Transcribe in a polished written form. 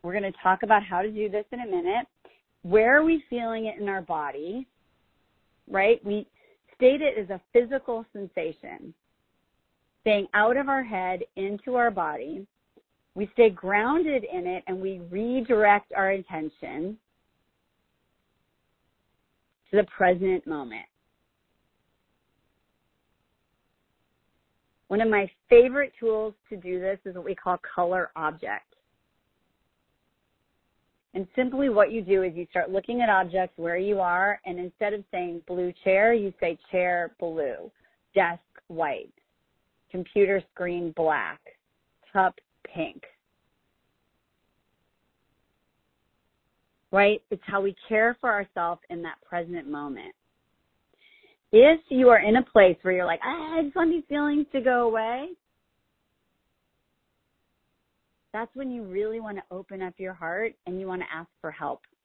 We're going to talk about how to do this in a minute. Where are we feeling it in our body, right? We state it as a physical sensation, staying out of our head into our body. We stay grounded in it, and we redirect our attention to the present moment. One of my favorite tools to do this is what we call color object. And simply what you do is you start looking at objects where you are, and instead of saying blue chair, you say chair blue, desk white, computer screen black, cup pink. Right? It's how we care for ourselves in that present moment. If you are in a place where you're like, I just want these feelings to go away, that's when you really want to open up your heart and you want to ask for help.